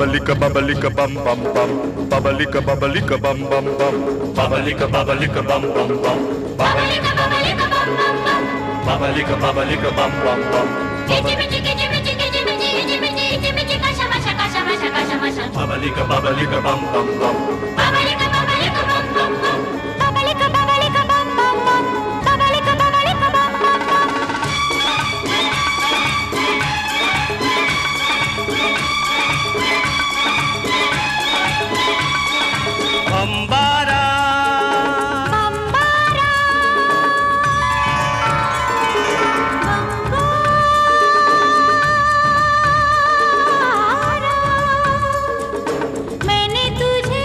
babalika babalika bam bam bam, babalika babalika bam bam bam, babalika babalika bam bam bam, babalika babalika bam bam bam, babalika babalika bam bam bam. Babalika babalika bam bam bam, babalika babalika bam bam bam, babalika babalika bam bam bam, babalika babalika bam bam bam. Ambara Ambara Ambara मैंने तुझे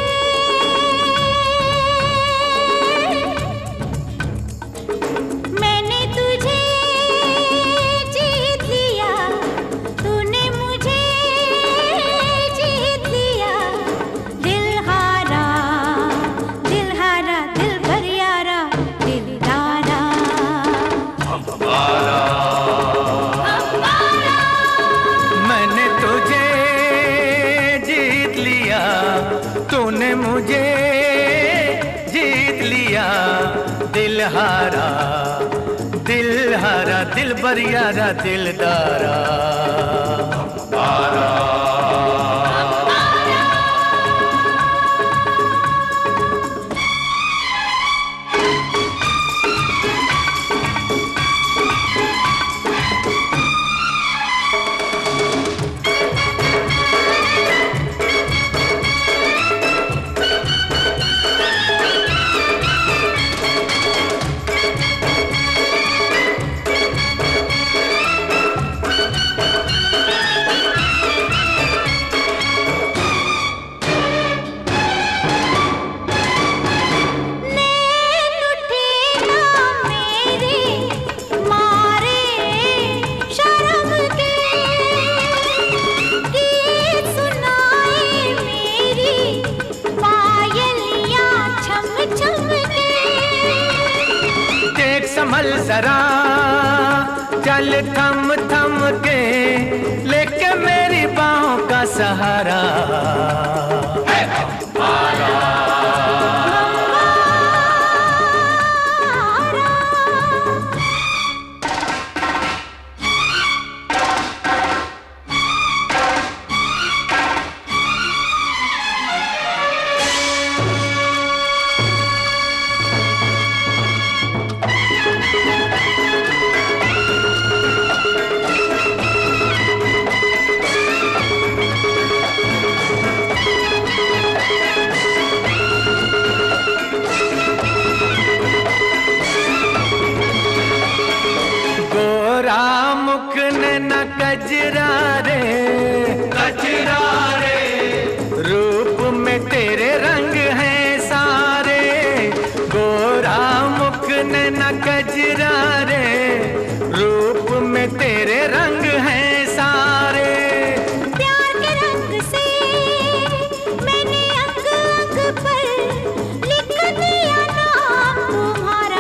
जीत लिया तूने मुझे जीत लिया दिल हारा दिल भर यारा दिलदारा अंबारा मैंने तुझे जीत लिया तूने मुझे जीत लिया दिल हारा दिल भर यारा दिलदारा अंबारा संभल जरा चल थम थम के लेके मेरी बाहों का सहारा मुख ने न कजरा रे रूप में तेरे रंग हैं सारे गोरा मुख ने न कजरा रे रूप में तेरे रंग हैं सारे प्यार के रंग से मैंने अंग अंग पर लिख दिया नाम तुम्हारा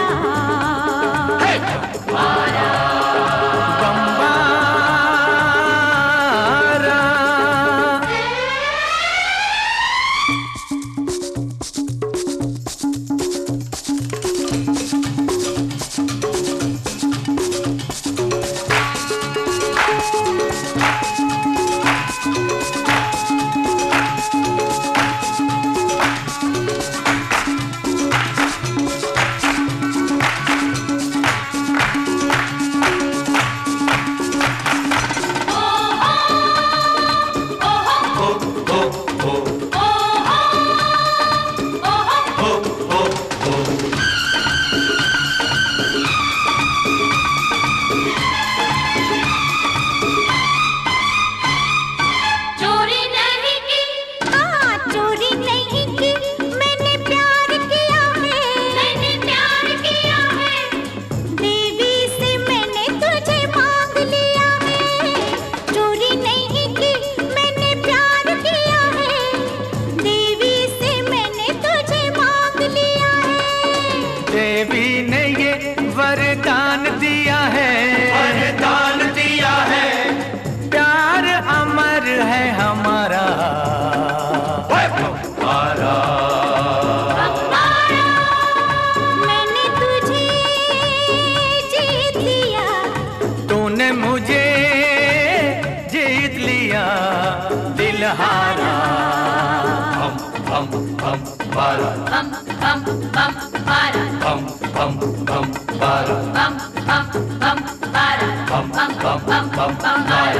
हारा। हम बारा, हम बारा, हम बारा, हम बारा, हम बारा,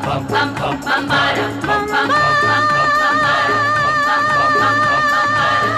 हम बारा,